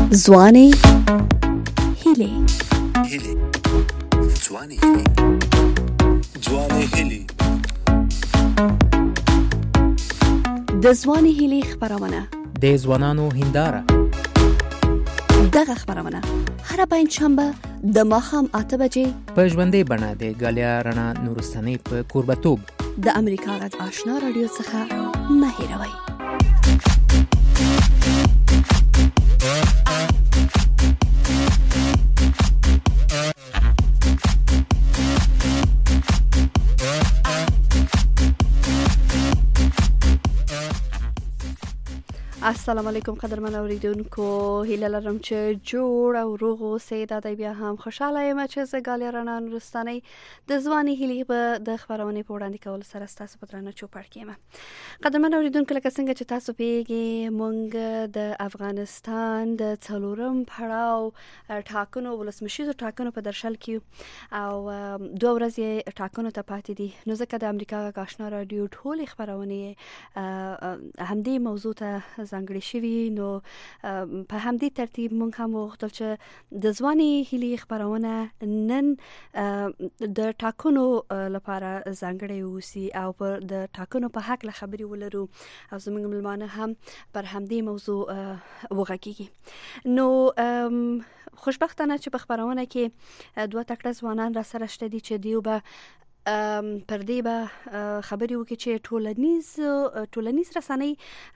ځواني هیلې د ځواني هیلې خپرونه د ځوانانو هنداره. دغه خپرونه هر پنځشنبه د ماښام 8 بجې په ژوندۍ بڼه د ګالیا رڼا نورستاني په کوربتوب د امریکا غږ آشنا رادیو څخه مه هېروئ. السلام علیکم قدرمن اوریدونکو، هیله لرم چې جوړ او روغ اوسئ. دا بیا هم خوشاله یم چې زه ګالیا رڼا نورستاني د ځواني هیلې په د خپرونې په وړاندې کولو سره ستاسو په درانه چوپړ کې یم. قدرمن اوریدونکو، لکه څنګه چې تاسو پوهیږئ، موږ د افغانستان د څلورم پړاو ټاکنو ولسمشریزو ټاکنو په درشل کې او 2 ورځې ټاکنو ته پاتې دي. نو ځکه د امریکا غږ آشنا رادیو ټولې خپرونې همدې موضوع ته ځانګړي شوي، نو په همدې ترتیب موږ هم وغوښتل چې د ځواني هیلې خپرونه نن د ټاکنو لپاره ځانګړی اوسي او پر د ټاکنو په حق له خبرې ولرو او زموږ ملمانه هم پر همدې موضوع وغږیږي. نو خوشبختانه چې په خپرونه کې 2 تکړه ځوانان را سره شته دي چې دیو به پر دې به خبرې وکړي چې ټولنیز رسنۍ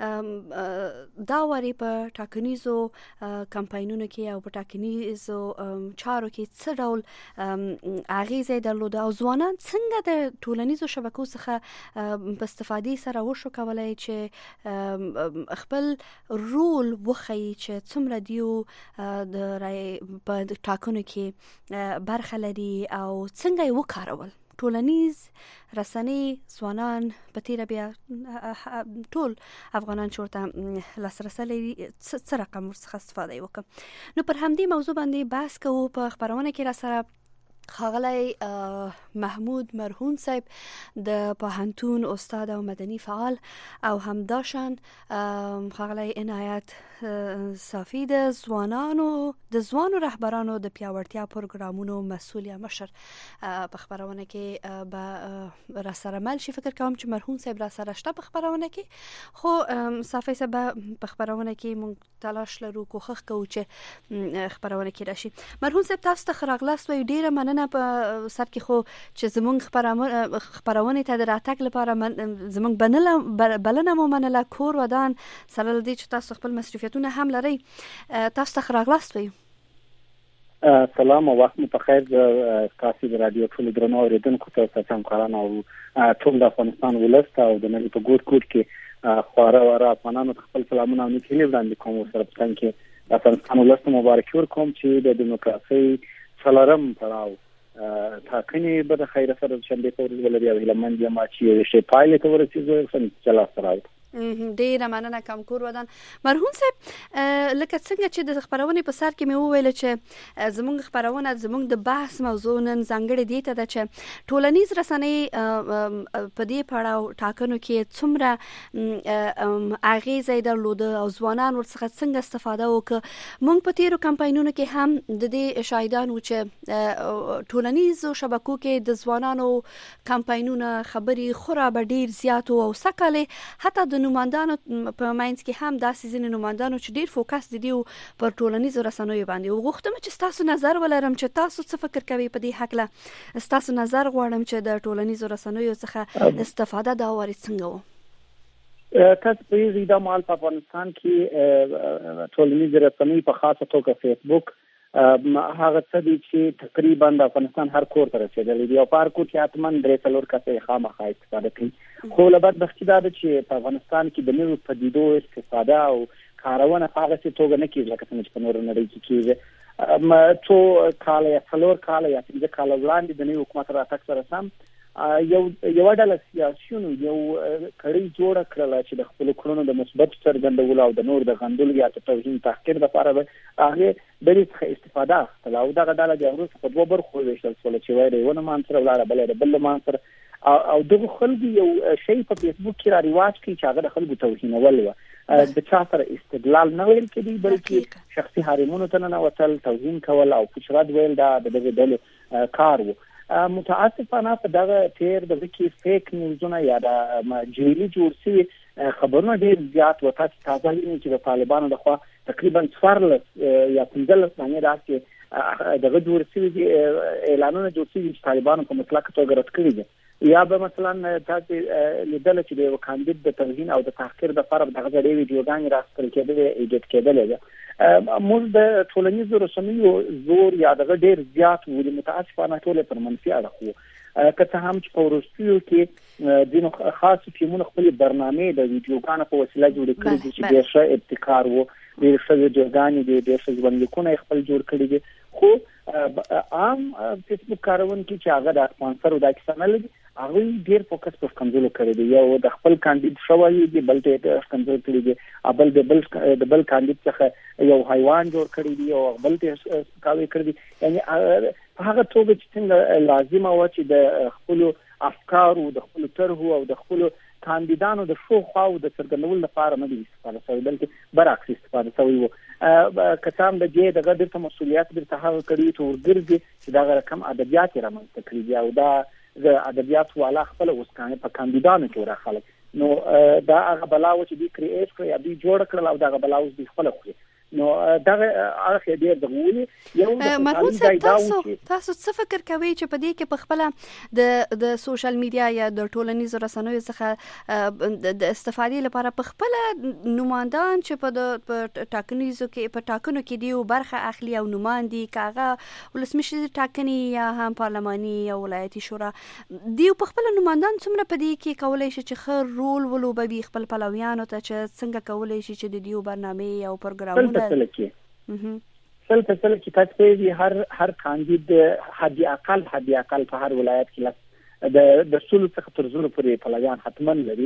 دا واري په ټاکنیزو کمپاینونو کې او په ټاکنیزو چارو کې څه ډول اغیزې درلوده او ځوانان څنګه د ټولنیزو شبکو څخه په استفادې سره وشو کولای چې خپل رول وښیي چې څومره دیو د رای په ټاکنو کې برخه لري او څنګه یې وکارول. ټولنیز رسنۍ ځوانان په تیره بیا ټول افغانان چې ورته لاسرسی لري څه رقم ورڅخه استفاده وکړي. نو پر همدې موضوع باندې بحث کوو. په خپرونه کې را سره ښاغلی محمود مرهون صاحب د پوهنتون استاد او مدني فعال او همداشان ښاغلی عنایت صافی د ځوانو رهبرانو د پیاوړتیا پروګرامونو مسؤل یا مشر په خپرونه کې به را سره مل شي. فکر کوم چې مرهون صاحب را سره شته په خپرونه کې، خو صافی صاحب په خپرونه کې موږ تلاش لرو، کوښښ کوو چې خپرونه کې راشي. مرهون صاحب، تاسو ته ښه راغلاست. ډیره مننه په سر کې خو چې زموږ خپرونې ته د راتګ لپاره زموږ بلنه مو منله، کور ودان سره له دې چې تاسو خپل مصروفیتونه هم لرئ. تاسو ته ښه راغلاست وایو. سلام او وخت مو په خیر. تاسو د رادیو ټول درنو اوریدونکو ته ستاسو کاران او ټول د افغانستان ولست او د نړۍ په ګوټ کې خواره واره افغانانو خپل سلامونه او نیکي وړاندې کوم. سره په څنګه کې د افغانستان ولست مبارک ورکوم چې د دیموکراسي څلورم پړاو ټاکنې به د خیر سره شنبه په ورځ ولري او لمن یم چې شي پایله ته ورسېږي څنګه چلا سره. ډیره مننه کوم کور ودان. مرهون صاحب، لکه څنګه چې د خبرونې په سر کې مې وویل چې زموږ خبرونه زموږ د بحث موضوع نن ځانګړې دی ته ده چې ټولنیز رسنۍ په دې پړاو ټاکنو کې څومره اغیزې درلوده او ځوانان ورڅخه څنګه استفاده وکړه. موږ په تیرو کمپاینونو کې هم د دې شاهدان وو چې ټولنیزو شبکو کې د ځوانانو کمپاینونه خبرې خورا به ډیر زیات او سکاله، حتی د نمائندانو په ماینس کې هم داسې ځینې نمائندانو چې ډیر فوکس دي پر ټولنیزو رسنیو باندې. وغوښتم چې تاسو نظر ولرم چې تاسو څه فکر کوئ په دې حق له تاسو نظر غواړم چې د ټولنیزو رسنیو څخه استفاده دا واري څنګه و. تاسو په دې د مال په افغانستان کې ټولنیزو رسنیو په خاصه توګه فیسبوک هغه څه دي چې تقریبا د افغانستان هر کور ته رسیدلی دی او په هر کور کې اتمن 3 کسې خامخا استفاده کوي. خو له بدبختي دا ده چې په افغانستان کې د نوو پدیدو استفاده او کارونه هغه څه توګه نه کیږي لکه څنګه چې په نورو نړۍ کې کیږي. څو کال یا 4 کال یا 5 کال وړاندې د نوي حکومت راتګ سره سم یو ډله سیاسيونو یو کړي جوړ کړل چې د خپل کړنو د مثبت څرګندولو او د نور د غندلو یا توهین تحقیر لپاره هغه د دې استفاده کړه. او دا ډله د روس په 2 برخو ویشل شول چې وایي ونه مان سره ولاړه بل مان سره او دغه خلک یو شی په فیسبوک کې را ریواج کوي چې هغه د خلکو توهینول و. د چا سره استدلال نه ویل کېدی بلکې شخصي حرمونو ته نه وتل توهین کول او فشرد ویل دا د دغه ډلو کار وو. متاسفانه په دغه تیر د وکی فیک نیوزونه یا د جعلي جوړ شوي خبرونه ډېر زیات وو. تاسو تازه وینئ چې د طالبانو لخوا تقریبا 14 یا 15 باندې راځي دغه جوړ شوي اعلانونه جوړ شوي چې طالبانو په مطلق توګه رد کړي دي. یا به مثلا تاسو لیدل چې د کاندید د توهین او د تحقیر د فرق دغه ډېر ویډیوګانې راستل کېدل ایډیټ کېدل. موږ د ټولنیزو رسنیو زور یا دغه ډېر زیات ولې متاسفانه ټول پر منفي اړخ وو. که هم چې په وروستیو کې د خاص ټیمونو خپل برنامه د ویډیوګانو په وسیله جوړ کړي دي چې ډېر ښه ابتکار وو، ډېر ښه ویډیوګانې دي، ډېر ښه ژوندلیکونه خپل جوړ کړي دي. خو عام فیسبوک کارونکو چې هغه د سپانسر او د کسانل هغه ډېر فوکس په کنټرول کړی دی. یو د خپل کاندید شوی دی، بل ته کنټرول کړی دی، د بل کاندید څخه یو حیوان جوړ کړی دی او بل ته کاوي کړی دی. یعنی په هغه توګه چې څنګه لازمه و چې د خپل افکار او د خپل طرحو او د خپل کاندیدانو د شو خو د څرګندولو لپاره نه دي استفاده شوی بلکې برعکس استفاده شوی وو. کتام د دې دغه د مسؤلیت د تحقق کړی ته ورګرځي چې دا رقم ادبیات رامنځته کړی او دا د ادبیات والا خپل اوسکانه په کاندیدانو کې راخلک. نو دا هغه بلاو چې دی کریټ کړی یا دی جوړ کړل او دا بلاو دی خپل خوري. نو دا اړخ ډېر دغولي یو مرحوم صاحب تاسو څه فکر کوئ چې په دې کې په خپل د سوشل میډیا یا د ټولنیزو رسنیو څخه د استفادې لپاره په خپل نمائندان چې په ټاکنیزو کې په ټاکنو کې دی برخه اخلي او نمائندي کاغه ولسمشر ټاکنې یا هم پارلماني یا ولایتي شورا دی په خپل نمائندان څومره په دې کې کولای شي چې خیر رول ولوبوي خپل پلویانو ته چې څنګه کولای شي چې د دیو برنامه او پروګرامونه سل کې تاسو هر کاندید حد اقل په هر ولایت کې د سلو څخه تر زرو پورې پلویان حتمن لري.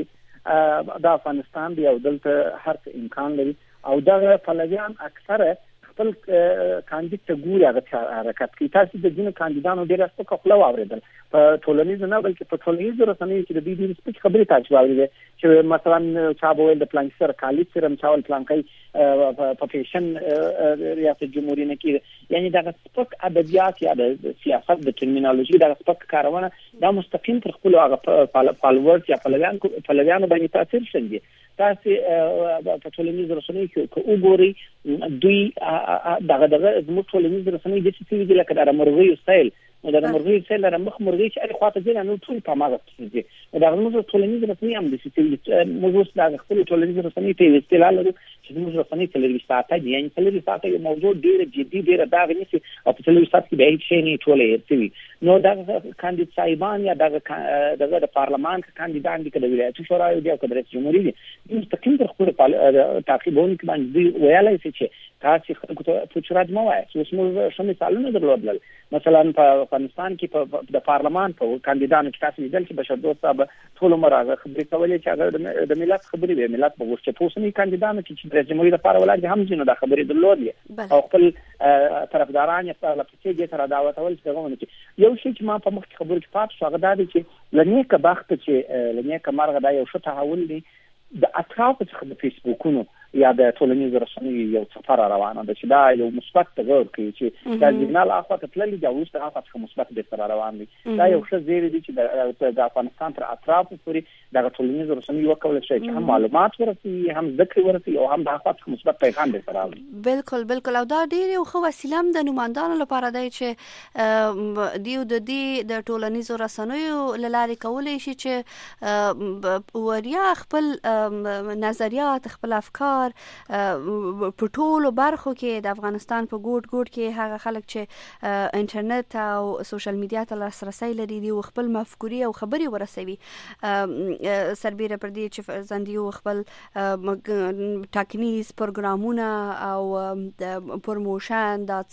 د افغانستان دی او دلته هر امکان لري او دا پلویان اکثره خپل کاندید ته ګوري هغه حرکت کوي. تاسو د ځینو کاندیدانو ډېر سپک خپل اوریدل په ټولنیزو نه بلکې په ټولنیزو رسنیو کې د دې سپک خبرې تاسو واورئ چې مثلا چا به د پلان سره کالیز سره مچاول پلانکای په فیشن ریاست جمهوریت نه کې یعنی دا سپک ادبیات یا د سیاست د ټرمینالوژي دا سپک کارونه دا مستقیم پر خپل هغه فالوورز یا فلویانو باندې تاثیر شندي. تاسو په ټولنیزو رسنیو کې وګورئ دوی دغه زموږ ټولنیزو رسنیو د څه دي لکه د مرغۍ سټایل نو د مرغۍ سټایل د مخ مرغۍ چې اړ خواته دي نو ټول په ماغه دي. دا موږ ټولنیزو رسنیو هم د څه موږ د خپل ټولنیزو رسنیو ته استعلال لرو چې موږ رسنیو تلویزیون ساعته دي یعنی تلویزیون ساعته یو موضوع ډېر جدي ډېر دا غني او په تلویزیون ساعت کې به هیڅ شی نه ټولې هرڅوي. نو دا کاندید صاحبان یا دغه د پارلمان کاندیدان دي کله ولایتي شورا دی او کله رئیس جمهوریت دي مستقیم پر خپل تعقیبون کې باندې ویلای شي چې تاسو خلکو ته فوچرات مو وایي چې موږ شمه مثالونه درلودل. مثلا په افغانستان کې د پارلمان په کاندیدانو کې تاسو لیدل چې بشر دوست صاحب ټول مرغه خبرې کولې چې هغه د ملت خبرې به ملت په ورچ پوسنی کاندیدانو کې چې رئیس جمهوریت لپاره ولادي هم ځینو د خبرې درلودې او خپل طرفداران یې په لپاره سره دعوت اول څنګه ونه یو شی چې ما په مخ کې خبرې کې پات شو هغه دا چې لنیکه بخت چې لنیکه مرغه دا یو ښه تحول دی د اطراف څخه د فیسبوکونو یا د ټولنیزو رسنیو یو سفر روانه ده چې دا یو مثبت تغیر کوي چې دا سیګنال اخوا ته تللی دی او وروسته اخوا څخه مثبت به سره روان دي. دا یو ښه زیری دی چې د افغانستان تر اطراف پورې د ټولنیزو رسنیو وکول شي چې هم معلومات ورسي هم ذکر ورسي او هم د اخوا څخه مثبت پیغام به سره راوړي. بالکل او دا ډیر یو ښه وسیله هم د نمائندانو لپاره دی چې دیو د دې د ټولنیزو رسنیو لارې کولای شي چې وریا خپل نظریات خپل افکار په ټولو برخو کې د افغانستان په ګوټ کې هغه خلک چې انټرنیټ او سوشل میډیا ته لاسرسي لري دی خپل مفکوري او خبري ورسوي. سربیره پر دې چې زندیو خپل ټاکنیز پروګرامونه او پروموشن د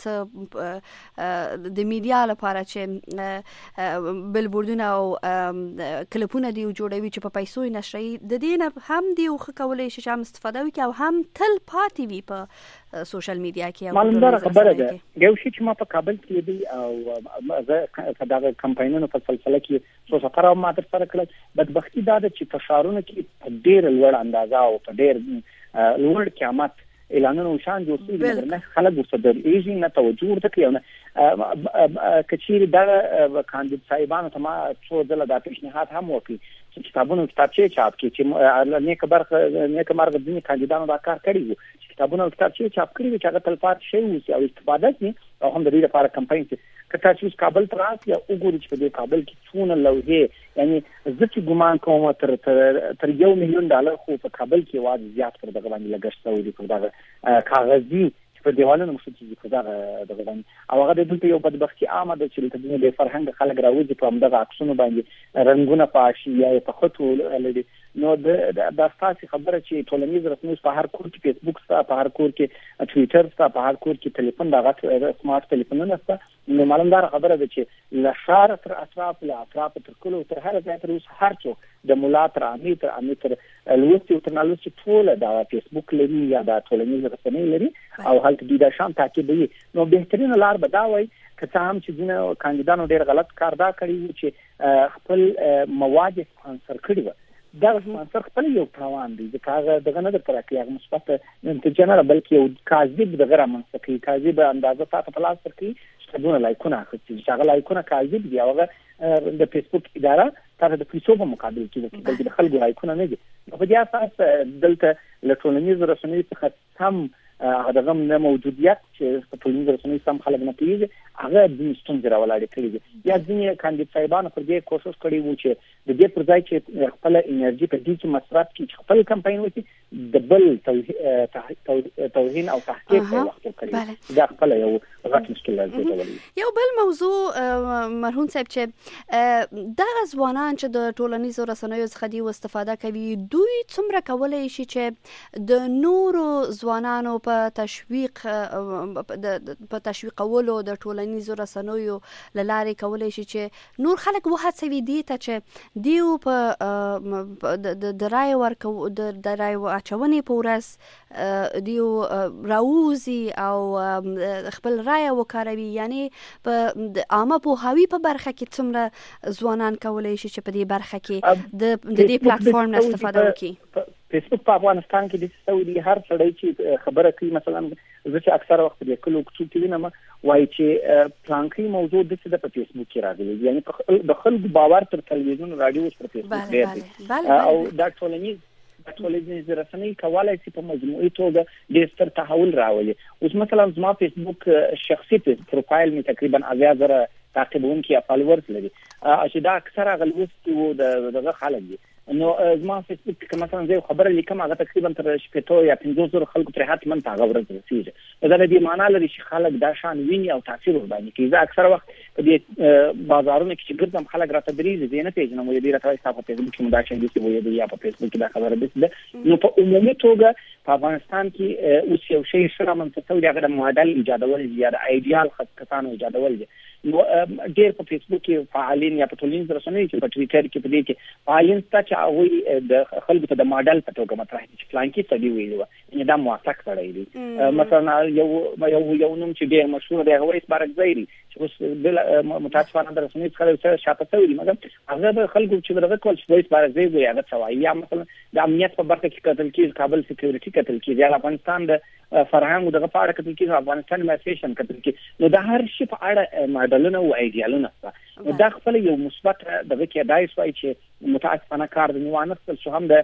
د میډیا لپاره چې بلبوردونه او کلپونه دی جوړوي چې په پیسو نشري د دې هم دی خو کولای شي چې استفاده وکړي او هم تل پاتې وي په سوشل میډیا کې. معلومه خبره ده یو شی چې ما په کابل کې دی او زه دا کمپاینونو په سلسله کې څو سفر او ما تر سره کړل بدبختی دا ده چې په ښارونو کې په ډېر لوړ اندازه او په ډېر لوړ قیامت اعلانونه شان جوړ شي مګر نه خلک ورته درېږي نه توجه ورته کوي نه کچېرې دا کاندید صاحبانو ته ما څو ځله دا پیشنهاد هم وکړي چې کتابونه کتابچې چاپ کړي چې نیکه مرغه ځینې کاندیدانو دا کار کړی وو چې کتابونه کتابچې چاپ کړي چې هغه تلپاتې شوي وي او استفاده شي او هم د دې لپاره کمپاین چې کته چې کابل ته راسي یا وګورئ چې په کابل کې څونه لوحې یعنی زه چې ګمان کوم تر $1,000,000 خو په کابل کې واځي زیات پر دغه باندې لګښت شوی دی په دغه کاغذي په دیوالونو مخ چې په دغه باندې او هغه د دې یو بدبختي عامه ده چې د فرهنګ خلک راوځي په همدغه عکسونو باندې رنگونه پاشي یا په خطو لري نو د تاسو خبره چې ټولنیز رسنۍ په هر کور کې فیسبوک ستا په هر کور کې ټوئیټر ستا په هر کور کې ټلیفون دغه سمارټ ټلیفونونه ستا نو معلومدار خبره ده چې له شهر تر اطراف له اطراف تر کلو تر هر ځای تر اوس هر څوک د مولا تر امیر تر لوستي او تر نالوستي ټول د فیسبوک لري یا د ټولنیز رسنۍ لري او هلته دوی د شان تعقیبوي نو بهترین لار به دا وای که هم چې ځینې کاندیدانو ډېر غلط کار دا کړی و چې خپل مواد سپانسر کړي و دا سپانسر خپل یو تاوان دی ځکه هغه دغه نه درته راکوي هغه مثبت نتیجه نه بلکې یو کاذب دغه رامنځته کوي کاذب اندازه تاسو په لاس ورکوي چې دونه لایکونه اخلي چې هغه لایکونه کاذب دي هغه د فیسبوک اداره تاسو د پیسو په مقابل کې بلکې د خلکو لایکونه نه دي په دې اساس دلته له ټولنیز رسنۍ څخه هم هغه نه موجودیت چې په ټولنیز رسنۍ سم خلک نه پیږي هغه د ستونزې راولاړې کړي دي یا ځینې کاندید صاحبانو پر دې کوشش کړی وو چې د دې پر ځای چې خپل انرژي په دې کې مصرف کړي چې خپل کمپاین وکړي د بل توهین او تحقیق په وخت کړي دا خپل یو غټ مشکل دی یو بل موضوع مرحوم صاحب چې دا ځوانان چې د ټولنیز رسنیو څخه دی استفاده کوي دوی څومره کولای شي چې د نورو ځوانانو په تشویقولو د ټولنیزو رسنیو لارې کولای شي چې نور خلک وهڅوي دي ته چې دیو په د رای ورکو د رای اچونې په ورځ دیو راوزي او خپل رای وکاروي یعنی په عامه پوهاوی په برخه کې څومره ځوانان کولای شي چې په دې برخه کې د دې پلیټ فارم نه استفاده وکړي فیسبوک په افغانستان کې د سعودي هر سړی چې خبره کوي مثلا زه چې اکثر وخت د کلو کې وینم وایي چې پلانکی موضوع د څه په فیسبوک کې راغلی یعنی د خلکو باور تر تلویزیون رادیو پر فیسبوک دی او دا ټولنیز رسنۍ کولای شي په مجموعي توګه د ستر تحول راولي اوس مثلا زما فیسبوک شخصي پروفایل می تقریبا 10,000 تعقیبونکي فالوورز لري چې دا اکثره غلوستي وو دغه خلک دي نو زما فیسبوک کې مثلا زه خبره لیکم هغه تقریبا تر 15 یا 15 خلکو پر حتما هغه ورځ رسیږي دا د دې معنی لري چې خلک دا شان ویني او تاثیر ور باندې کوي زه اکثر وخت په دې بازارونو کې چې ګرځم خلک راته درېږي زه نه پیژنم وایي دې راته تاسو په فیسبوک کې مدا چې وایي یا په فیسبوک کې دا خبره ده نو په عمومي توګه په افغانستان کې اوس یو شی سره منځته دی هغه ماډل ایجادول یا د ایډیال خطانو ایجادول دي نو ډېر په فیسبوک کې فعالین یا په ټولنیز رسنیو کې په ټوئیټر کې په دې کې فعالین ستاسو چې هغه د خلکو ته د ماډل په توګه مطرح دي چې پلان کې څه دی ویلو یعنی دا موافق کړی دی مثلا یو نوم چې ډېر مشهور دی هغه اسبارک زیری چې اوس بل متاسفانه د رسنیو څخه شاته شوی دی مګر هغه د خلکو چې دغه کول چې اسبارک زیری هغه څه یا مثلا د امنیت په برخه کې قتل کیږي کابل سکیورټي قتل کیږي یا افغانستان د فرهنګ دغه په اړه قتل کیږي افغانستان ماسیشن قتل کیږي نو د هر شي په اړه ماډلونه او ایډیالونه دا خپل یو مثبت دغه کې دای شوی چې متاسفانه کار د نیوانه څه هم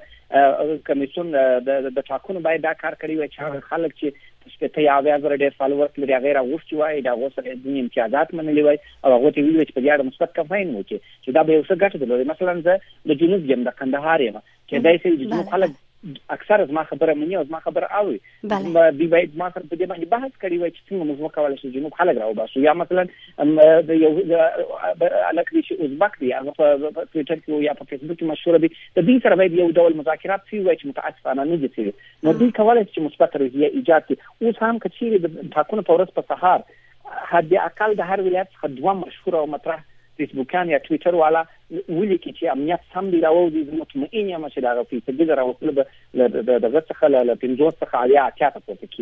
د کمیسیون د ټاکنو باید دا کار کړی وي چې خلک چې سپېته یا 10,000 فالوورز لري غیر اوغشت وای دا غوسه د امتیازات منلي وای او هغه ته ویل چې په دې اړه مثبت کمپاین وکړي چې دا به یو څه ګټه درلودي مثلا زه د جنوب یم د کندهار یم چې دای سي د جنوب خلک اکثر از ما خبره مني او ما خبره اوري بي باید ما سره په دې باندې بحث کړی وای چې څنګه موږ وکولای شو جنوب خلک راو باسو یا مثلا د یو الکري چې ازبک دی هغه په ټوئیټر کې یا په فیسبوک کې مشهور دي د دې سره باید یو ډول مذاکرات شي وای چې متاسفانه نه دي شي نو دوی کولای شي مثبت روحیه ایجاد کړي اوس هم کچېری د ټاکنو په ورځ په سهار حد اقل د هر ولایت څخه دوه مشهور او مطرح فیسبوکان یا ټوئیټر والا ولي کې چې امنیت سم دی راو دي مطمئن یم چې دا په دې راوصل به د غږ څخه له 50 څخه یا 80 پورته کیږي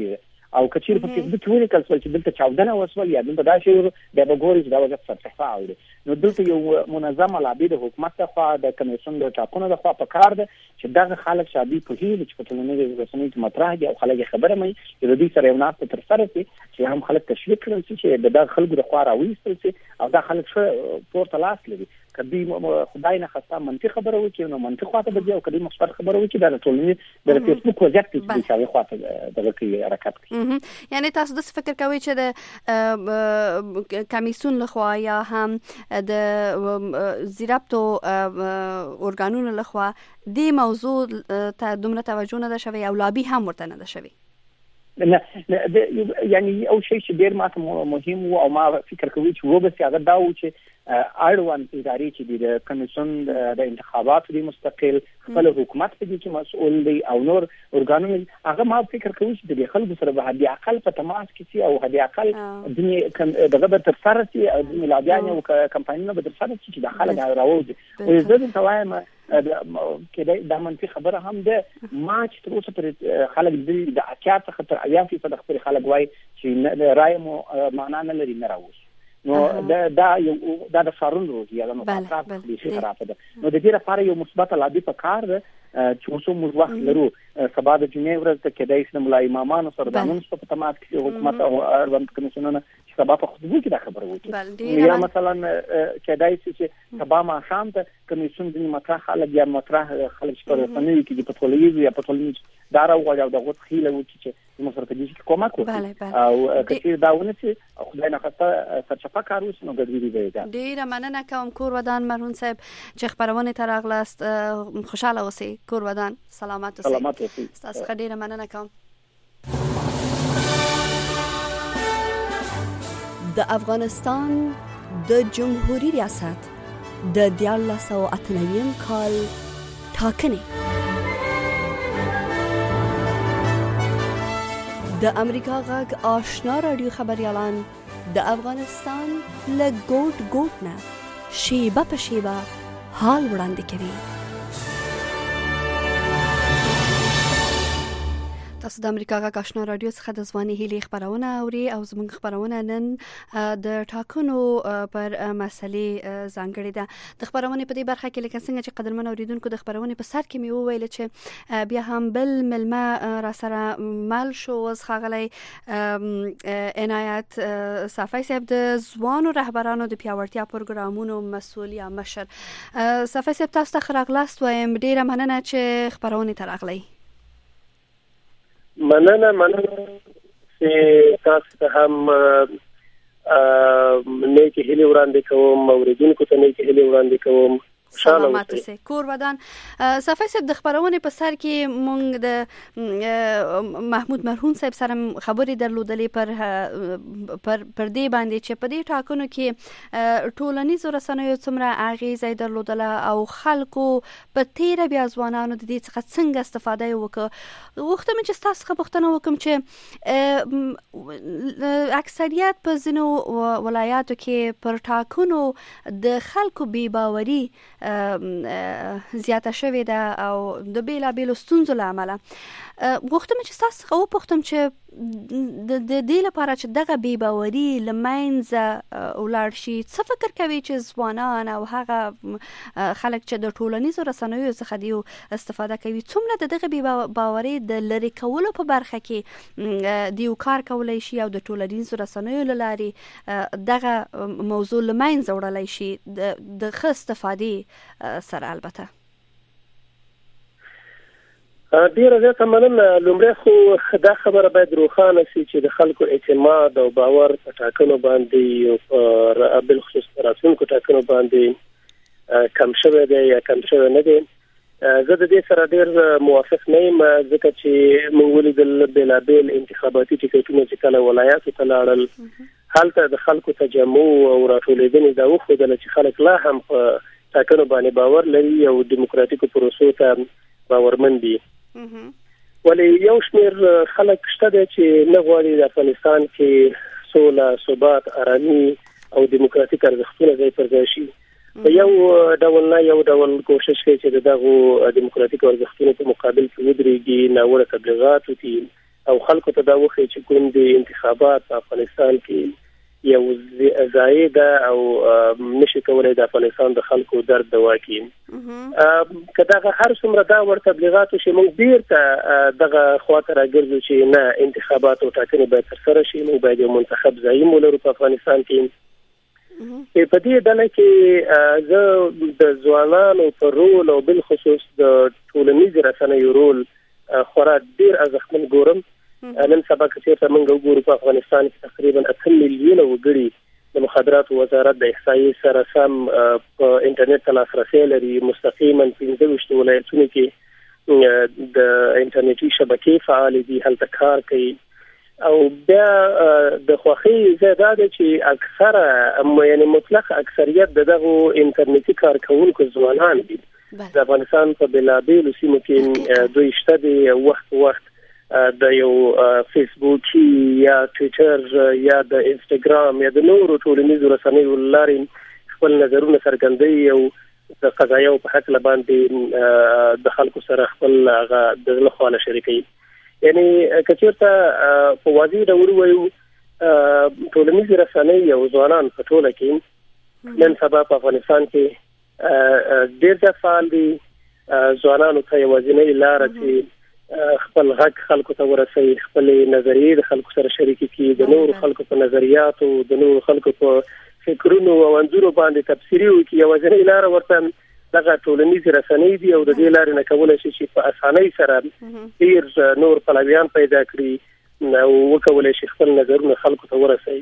او کچیر په فیسبوک کې ولیکل چې دلته چاودنه وسول یا دلته دا شی د بګوري چې دا وجه سرتفاع وي نو دلته یو منظمه لابي د حکومت څخه د کمیسیون د ټاکنو د خوا په کار ده چې دغه خلک شادي په هیله چې په ټولنیزو رسنیو کې مطرح دي او خلک خبره مې د دې سره یو ناست تر سره شي چې هم خلک تشویق کړي چې د خلکو د خوا راوېستل شي او دا خلک څه پورته لاس لري کدی خدای نه خاصه منطقي خبره وکړي نو منطقي خواته به او کدی مثبت خبره وکړي د ټولنې د فیسبوک وضعیت چې شاوې خواته دغه کې حرکت کوي یعنی تاسو د فکر کوي چې د کمیسیون لخوا یا هم د ضبط ارګانونو لخوا د موضوع ته دومره توجه نه ده شوی او لابي هم ورته نه ده شوی نه یعنی او شی چې ډیر ماته مهم و او ما فکر کوي چې وبس هغه دا و چې اړوند ادارې چې د کمیسیون د انتخاباتو د مستقل خپل حکومت په دې کې مسؤل دی او نور ارګانونه هغه ما فکر کوي چې د خلکو سره به د عقل په تماس کې سي او د عقل دغه به تر سره سي او د ملابيان او کمپاینونو به تر سره سي چې د خلک راوځي او زه د توایم کې دا منفي خبره هم ده ما چې تر اوسه پر خلک د احتیاط څخه تر 80% خپل خلک وای چې رائے مو معنا نه لري نه راوځي نو دا د فارون روزي یا نو تاسو د شي خراب ده نو د دې لپاره یو مثبت لابي په کار ده چې اوسو موږ وخت لرو سبا د جمعې ورځ ته کېدای شي مولای امامانو سره د نن په تماس کې حکومت او اړوند کمیسیونونه چې سبا په خطبه کې دا خبره وکړي یا مثلا کېدای شي چې سبا ما شام ته کمیسیون د مطرح خلک یا مطرح خلک چې په فني کې په ټولنیز یا په ټولنیز دا راوړل او دغه خیله وکړي چې موږ سره دې کې کومک وکړي او کثیر داونه چې خدای نه خاصه سرچپه کار وسنو ګډوډي وي ډیره مننه کوم کور ودان مرهون صاحب چې خبرونه تر اغلاست خوشاله اوسئ کور ودان سلامت اوسئ تاسو ډیره مننه کوم د افغانستان د جمهوریت ریاست د 1998 کال ټاکنې د امریکا غږ آشنا رادیو خبريالان د افغانستان له ګوټ ګوټ نه شیبه په شیبه حال وړاندې کوي تاسو د امریکا غږ آشنا رادیو څخه د ځواني هیلې خبرونه اوري او زموږ خبرونه نن د ټاکنو پر مسلې ځانګړې ده د خبرونه په دې برخه کې لکه څنګه چې قدرمن اوریدونکو د خبرونه په سر کې مې وویل چې بیا هم بل ملما را سره مل شو اوس ښاغلی عنایت صافی صاحب د ځوانو رهبرانو د پیاوړتیا پروګرامونو مسؤل یا مشر صافی صاحب تاسو ته راغلاست وایم ډیره مننه چې خبرونه ته راغلی مننه چې تاسو ته هم نیکی هیلې وړاندې کوم اوریدونکو ته نیکی هیلې وړاندې کوم سلامات اوسئ کور ودان صافی صاحب د خبرونه په سر کې مونږ د محمود مرهون صاحب سره خبرې درلودلې پر دې باندې چې په دې ټاکنو کې ټولنیزو رسنیو څومره اغیزه درلودله او خلکو په تیره بیا ځوانانو د دې څخه څنګه استفاده وکړه وختم چې تاسو څخه پوښتنه وکم چې اکثریت په ځینو ولایاتو کې پر ټاکنو د خلکو بې باوري زیاته شوې ده او د بیلابیلو ستونزو له امله غوښتم چې تاسو څخه وپوښتم چې د دې لپاره چې دغه بې باوري له منځه ولاړ شي څه فکر کوي چې ځوانان او هغه خلک چې د ټولنیزو رسنیو څخه دی استفاده کوي څومره د دغه بې باوري د لرې کولو په برخه کې دیو کار کولای شي او د ټولنیزو رسنیو له لارې دغه موضوع له منځه وړلای شي د ښه استفادې سره البته ډیره زیاته مننه لومړی خو دا خبره باید روښانه شي چې د خلکو اعتماد او باور په ټاکنو باندې او په بالخصوص راتلونکو ټاکنو باندې کم شوی دی یا کم شوی نه دی زه د دې سره ډیر موافق نه یم ځکه چې موږ ولیدل بېلابېل انتخاباتي ټکټونه چې کله ولایاتو ته لاړل هلته د خلکو تجمع او راټولېدنې دا وښودله چې خلک لا هم په ټاکنو باندې باور لري او دیموکراتیکو پروسو ته باورمن دي ولې یو شمېر خلک شته دی چې نه غواړي د افغانستان کې سوله ثبات ارامي او دیموکراتیک ارزښتونه ځای پر ځای شي په یو ډول کوشش کوي چې دغه دیموکراتیک ارزښتونو په مقابل کې ودرېږي ناوړه تبلیغات وکړي او خلکو ته دا وښیي چې کوم د انتخابات په افغانستان کې یو زائده او نشي کولای د افغانستان د خلکو درد دوا کړي. کله هر څومره دا ورته تبلیغات شي موږ بیرته دغه خواته راګرځو چې نه انتخابات او ټاکنې باید ترسره شي، موږ باید یو منتخب زعیم ولرو په افغانستان کې. په دې ډله کې زه د ځوانانو په رول او بل خصوص د ټولنیزو رسنیو رول خورا ډیر ارزښتمن ګورم. نن سبا چې موږ وګورو په افغانستان کې تقریبا 8 میلیونه وګړي د مخابراتو وزارت د احصایې سره سم په انټرنیټ ته لاسرسی لري. مستقیما 15 ولایتونو کې د انټرنیټي شبکې فعال دي، هلته کار کوي. او بیا د خوښۍ زیاده ده چې اکثره یعنی مطلق اکثریت دغه انټرنیټي کارکونکو ځوانان دي. د افغانستان په بلابېلو سیمو کې دوی شته دي. وخت د یو فیسبوک یا ټویټر یا د انستګرام یا د نورو ټولنیزو رسنیو لارې خپل نظرونه څرګندوي او د قضایو په حق باندې د خلکو سره خپل د زړه خواله شریکوي. یعنی کچېرته په واضح ډول وایو ټولنیزې رسنۍ او ځوانان په ټوله کې نن سبا په افغانستان کې ډېر ځای فعال دي. ځوانانو ته یوازینۍ لاره چې خپل غږ خلکو ته ورسوي، خپل نظریې د خلکو سره شریکې کړي، د نورو خلکو په نظریاتو، د نورو خلکو په فکرونو او انځورو باندې تبصرې وکړي. یوازینۍ لاره ورته دغه ټولنیزې رسنۍ دي او د دې لارې نه کولی شي چې په اسانۍ سره ډېر نور پلویان پیدا کړي او وکولی شي خپل نظرونه خلکو ته ورسوي.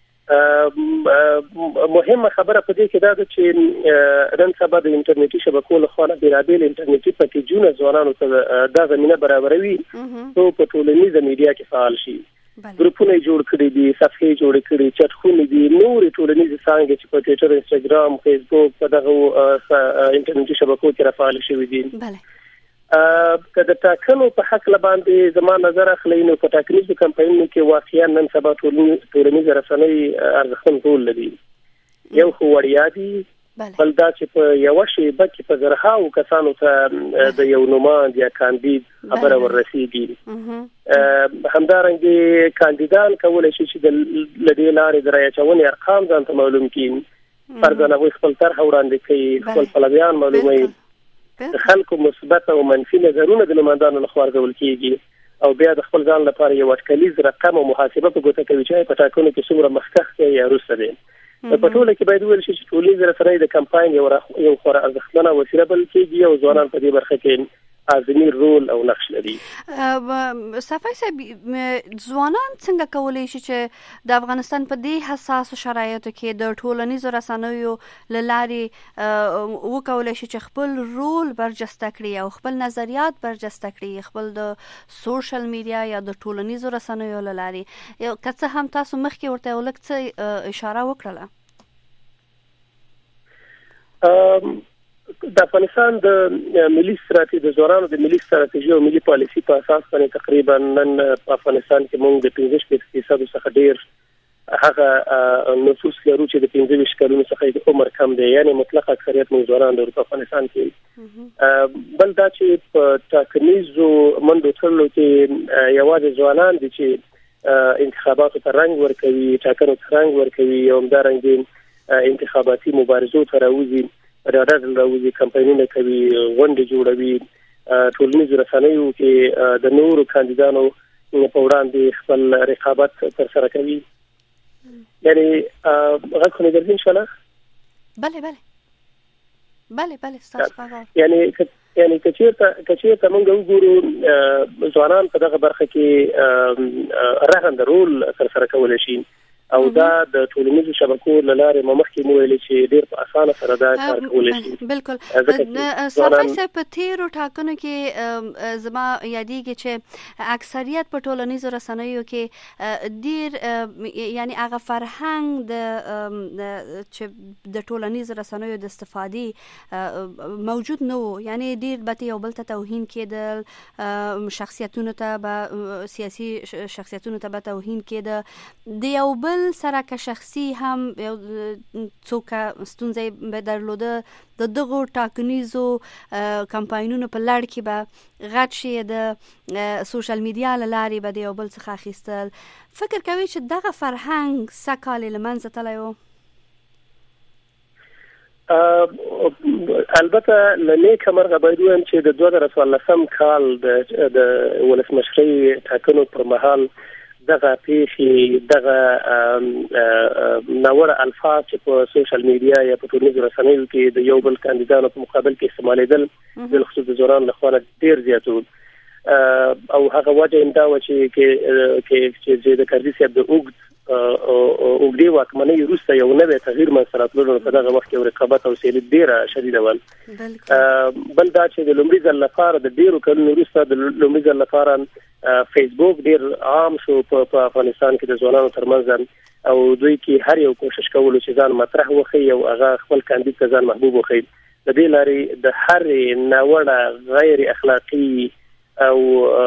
مهمه خبره په دې کې دا ده چې نن سبا د انټرنیټي شبکو لخوا بېلابېل انټرنیټي پیکیجونه ځوانانو ته دا زمینه برابروي څو په ټولنیزه میډیا کې فعال شي. ګروپونه جوړ کړي دي، صفحې جوړ کړي، چټخونه دي، نورې ټولنیزې څانګې چې په ټویټر، انستګرام، فیسبوک په دغه انټرنیټي شبکو کې رافعال شوي دي. که د ټاکنو په حق باندې زما نظر اخلي نو په ټاکنیزو کمپاینونو کې واقعا نن سبا ټولنیزې رسنۍ ارزښتمن رول لري. یو خو وړیا دي، بل دا چې په یوه شیبه کې په زرهاو کسانو ته د یو نوماند یا کاندید خبره وررسیږي. همدارنګه کاندیدان کولی شي چې د دې لارې د راچونې ارقام ځان ته معلوم کړي، فرضاً هغوی خپل طرح وړاندې کوي، خپل پلویان معلوموي، د خلکو مثبت او منفي نظرونه د نمایندانو لخوا ورکول کېږي او بیا د خپل ځان لپاره یو اټکلیز رقم او محاسبه په ګوته کوي چې په ټاکنو کې څومره مخکښ دی یا وروسته دی. په ټوله کې باید وویل شي چې ټولنیزې رسنۍ د کمپاین یو خورا ارزښتمنه وسیله بلل کېږي او ځوانان په دې برخه کې اعظمي رول او نقش لري. صفای صاحب، ځوانان څنګه کولی شي چې د افغانستان په دې حساسو شرایطو کې د ټولنیزو رسنیو له لارې وکولی شي چې خپل رول برجسته کړي او خپل نظریات برجسته کړي، خپل د سوشل میډیا یا د ټولنیزو رسنیو له لارې؟ که څه هم تاسو مخکې ورته یو لږ څه اشاره وکړله. د افغانستان د ملي ستراتیژي د ځوانانو د ملي ستراتیژي او ملي پالیسي په اساس باندې تقریبا نن په افغانستان کې موږ د 15% څخه ډیر هغه نفوس لرو چې د 15 کلونو څخه د عمر کم دی، یعنی مطلق اکثریت موږ ځوانان لرو په افغانستان کې. بل دا چې په ټاکنیزو منډو تړلو کې یوازې ځوانان دي چې انتخاباتو ته رنګ ورکوي، ټاکنو ته رنګ ورکوي او همدارنګه انتخاباتي مبارزو ته راوځي، راوځي، کمپاینونه کوي، غونډې جوړوي، ټولنیزو رسنیو کې د نورو کاندیدانو په وړاندې خپل رقابت ترسره کوي. یعنی غږ خو مې درځي ان شاء الله؟ بله ستاسو یعنی کچېرته موږ وګورو ځوانان په دغه برخه کې رغنده رول ترسره کولی شي او دا د ټولنیزو شبکو له لارې مخکې مو ویلي چې ډېر په اسانه سره دا کار کولی شي. بالکل. صفای صاحب، په تیرو ټاکنو کې زما یادېږي چې اکثریت په ټولنیزو رسنیو کې ډېر یعنی هغه فرهنګ چې د ټولنیزو رسنیو د استفادې موجود نه و، یعنی ډېر به یو بل ته توهین کېدل، شخصیتونو ته به سیاسي شخصیتونو ته به توهین کېده، د یو بل بل سره که شخصي هم څوک ستونزې به درلوده د دغو ټاکنیزو کمپاینونو په لړ کې به غټ شي د سوشل میډیا له لارې به د یو بل څخه اخیستل. فکر کوي چې دغه فرهنګ څه کال له منځه تللی و؟ البته له نیکه مرغه باید ووایم چې د 2014 کال د ولسمشرۍ ټاکنو پر مهال دغه پیښې دغه ناوړه الفاظ چې په سوشل میډیا یا په ټولنیزو رسنیو کې د یو بل کاندیدانو په مقابل کې استعمالېدل بالخصوص د ځوانانو لخوا ډېر زیات وو او هغه وجه هم دا وه چې د کردي صاحب د اوږدې واکمنۍ وروسته یو نوی تغییر منځته راتللو نو په دغه وخت کې رقابت او سیالي ډېره شدیده وه. بل دا چې د لومړي ځل لپاره د ډېرو کلونو وروسته د لومړي ځل لپاره فیسبوک ډېر عام شو په افغانستان کې د ځوانانو ترمنځ او دوی کې هر یو کوشش کولو چې ځان مطرح وښیي او هغه خپل کاندید ته ځان محبوب وښیي. د دې لارې د هر ناوړه غیر اخلاقي او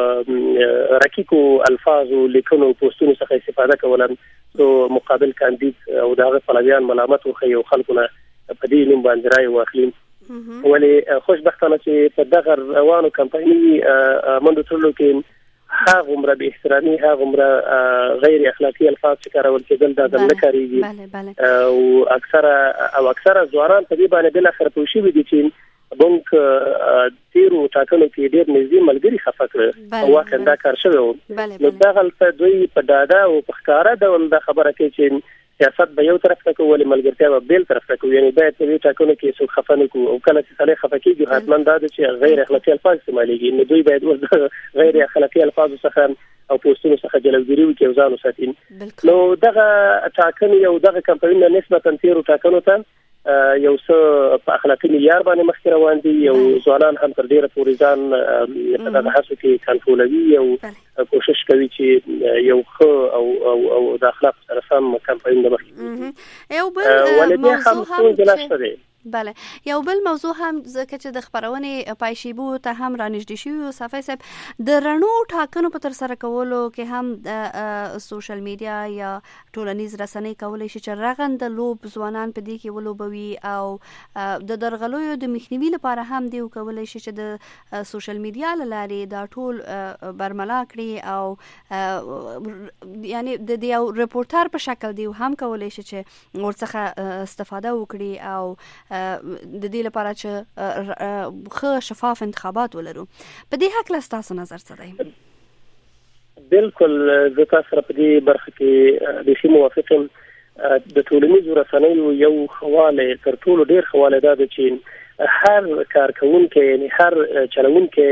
رکیکو الفاظو لیکنو پوسټونو څخه استفاده کوله نو مقابل کاندید او د هغه پلویان ملامت وښیي او خلکو نه په دې نوم باندې رایې واخلي. ولې خوشبختانه چې په دغه روانو کمپایني منډو تړلو کې هغومره بې احترامي هغومره غیر اخلاقي الفاظ چې کارول کېدل دا نه کارېږي او اکثره ځوانان په دې باندې بالاخره پوه شوي دي چې بونک تیرو ټاکنو کې ډېر نږدې ملګري خفه کړه او واقعا دا کار شوی و. نو دغلته دوی په ډاډه او په ښکاره ډول دا خبره کوي چې سیاست به یو طرف ته کوو ولې ملګرتیا به بل طرف ته کوو. یعنې باید په دې ټاکنو کې څوک خفه نه کړو او کله چې سړی خفه کېږي حتما دا ده چې غیر اخلاقي الفاظ استعمالېږي نو دوی باید اوس د غیر اخلاقي الفاظو څخه او پوسټونو څخه جلوګیري وکړي او ځان وساتي. نو دغه ټاکنې او دغه کمپاینونه نسبتا تېرو ټاکنو ته یو څه په اخلاقي معیار باندې مخکې روان دي او ځوانان هم تر ډېره پورې ځان په دغه هڅو کې کنټرولوي او کوشش کوي چې یو ښه او د اخلاق سره سم کمپاین د مخکې یو بل موضوع هم بله یو بل موضوع هم ځکه چې د خپرونې پایشیبو ته هم رانږدې شوي و صافی صاحب د رڼو ټاکنو په ترسره کولو کې هم د سوشل میډیا یا ټولنیز رسنۍ کولی شي چې رغنده لوب ځوانان په دې کې ولوبوي او د درغلیو د مخنیوي لپاره هم دی کولی شي چې د سوشل میډیا له لارې دا ټول برملا کړي او یعنی د یو رپورټر په شکل دی هم کولی شي چې ورڅخه استفاده وکړي او د دې لپاره چې ښه شفاف انتخابات ولرو. په دې هکله ستاسو نظر څه دی؟ بالکل زه تاسو سره په دې برخه کې بیخي موافق یم. د ټولنیزو رسنیو یو خواله تر ټولو ډېر خواله دا ده چې هر کارکوونکی یعنی هر چلوونکی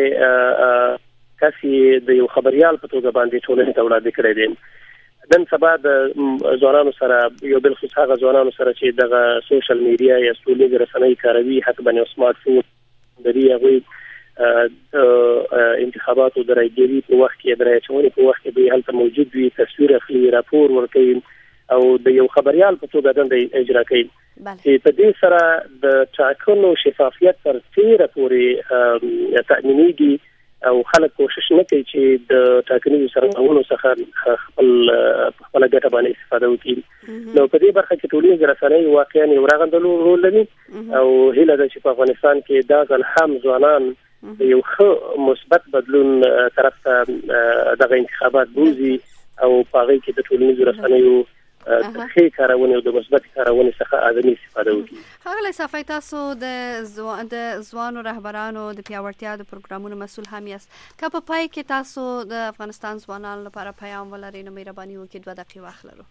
کس د یو خبریال په توګه باندې ټولنې ته وړاندې کړی دی. نن سبا د ځوانانو سره یو بالخصوص هغه ځوانانو سره چې دغه سوشل میډیا یا ټولنیزې رسنۍ کاروي حتی باندې سمارټ فون لري هغوی د انتخاباتو د رایګیري په وخت کې د رایچونې په وخت کې دوی هلته موجود وي تصویر اخلي راپور ورکوي او د یو خبریال په توګه دنده اجرا کوي چې په دې سره د ټاکنو شفافیت تر ډېره پورې تأمینېږي او خلک کوشش نه کوي چې د ټاکنیزو سرغړونو څخه خپله ګټه باندې استفاده وکړي. نو په دې برخه کې ټولنیزې رسنۍ واقعا یو رغنده رول لري او هیله ده چې په افغانستان کې دا ځل هم ځوانان د یو ښه مثبت بدلون طرف ته دغه انتخابات بوځي او په هغې کې د ټولنیزو رسنیو د ښې کارونې او د مثبت کارونې څخه اعظمي استفاده وکړي. ښاغلی صافی تاسو د ځوانو رهبرانو د پیاوړتیا د پروګرامونو مسؤل هم یاست. که په پای کې تاسو د افغانستان ځوانانو لپاره پیام ولرئ نو مهرباني وکړئ 2 دقیقې وخت لرو.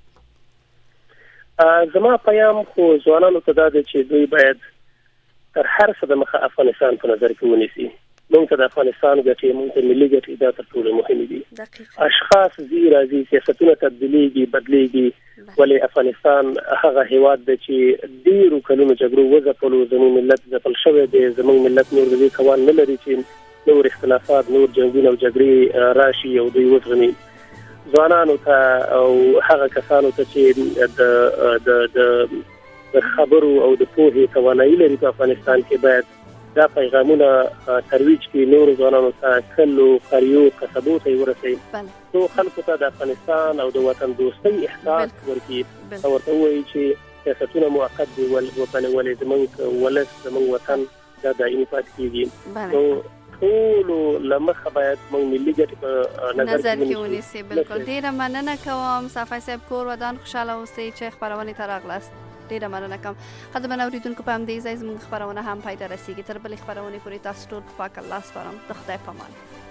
زما پیام خو ځوانانو ته دا دی چې دوی باید تر هر څه د مخه افغانستان په نظر کې ونیسي. موږ ته د افغانستان ګټې موږ ته ملي ګټې دا تر ټولو مهمې دي. اشخاص ځي راځي سیاستونه تبدیلېږي بدلېږي ولې افغانستان هغه هیواد دی چې ډېرو کلونو جګړو وځپلو زموږ ملت ځپل شوی دی. زموږ ملت نور د دې توان نه لري چې نور اختلافات نور جنګونه او جګړې راشي او دوی وزغمي. ځوانانو ته او هغه کسانو ته چې د خبرو او د پوهې توانایي لري په افغانستان کې باید دا پیغامونه ترویج کړي نورو ځوانانو ته کلو قریو قصبو ته یې ورسوي څو خلکو ته د افغانستان او د وطن دوستۍ احساس ورکړي او ورته وایي چې سیاستونه موقت دي ولې زموږ ولس زموږ وطن دا دایمي پاتې کیږي. نو ټول لمخه باید موږ ملي ګټې په نظر کې ونیسو. بالکل ډیره مننه کوم صفای صاحب، کور ودان خوشاله اوسئ چې خبرونه ته راغلاست. ډیره مننه کوم. قدرمن اوریدونکو، په همدې ځای زموږ خبرونه هم پای ته رسیږي. تر بلې خبرونه پورې تاسو ټول پاک الله سپارم. د خدای په امان.